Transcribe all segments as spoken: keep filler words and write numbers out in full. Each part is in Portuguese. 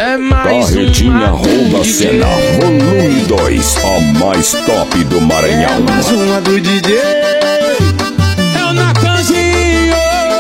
É mais Carretinha rouba a cena, volume dois, a mais top do Maranhão. É mais uma do D J. É o Natanzinho.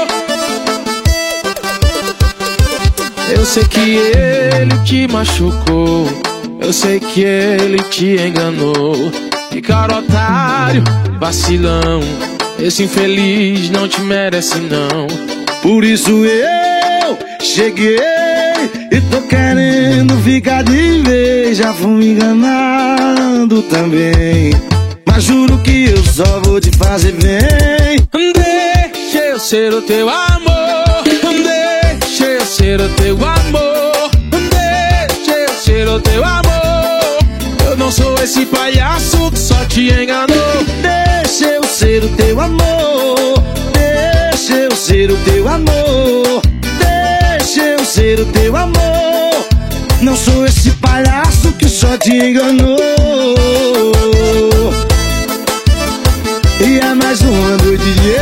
Eu sei que ele te machucou, eu sei que ele te enganou. Que cara otário, vacilão, esse infeliz não te merece não. Por isso eu cheguei e tô querendo ficar de vez. Já fui enganado também, mas juro que eu só vou te fazer bem. Deixa eu ser o teu amor, deixa eu ser o teu amor, deixa eu ser o teu amor. Eu não sou esse palhaço que só te enganou. Deixa eu ser o teu amor, deixa eu ser o teu amor, deixa eu ser o teu amor. Não sou esse palhaço que só te enganou. E é mais uma do D J.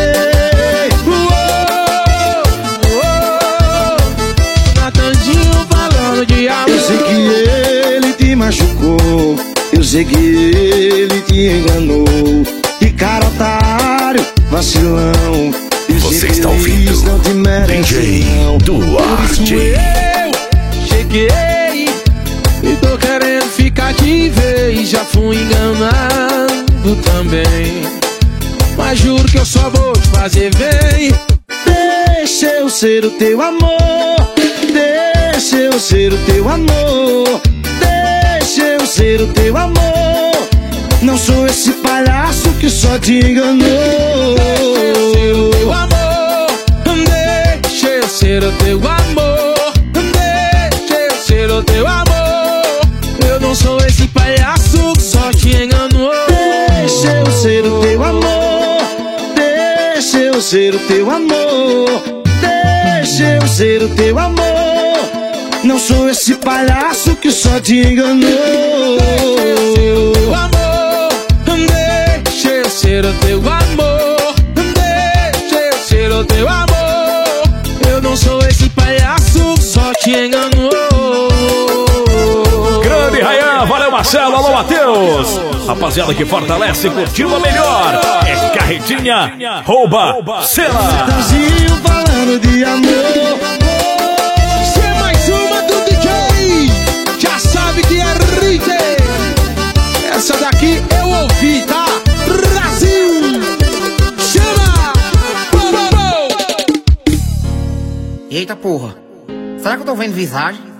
Natanzinho falando de amor. Eu sei que ele te machucou, eu sei que ele te enganou. E cara otário, vacilão, Você está ouvindo não te merece, D J não. Duarte. Eu cheguei e tô querendo ficar de vez. Já fui enganado também, mas juro que eu só vou te fazer bem. Deixa eu ser o teu amor, deixa eu ser o teu amor, deixa eu ser o teu amor. Não sou esse palhaço que só te enganou. Deixa eu ser o teu amor, deixa eu ser o teu amor. Eu não sou esse palhaço que só te enganou. Deixa eu ser o teu amor, deixa eu ser o teu amor, deixa eu ser o teu amor. Não sou esse palhaço que só te enganou. Deixa eu ser o teu amor, deixa eu ser o teu amor. Eu não sou esse palhaço que só te enganou. Grande Rayan, valeu Marcelo, alô Matheus. Rapaziada que fortalece, curtindo a melhor. É Carretinha rouba cena. Natanzinho falando de amor. Se é mais uma do D J, já sabe que é Rite. Essa daqui eu ouvi, tá? Brasil, chama! Bo, bo, bo. Eita porra, será que eu tô vendo visagem?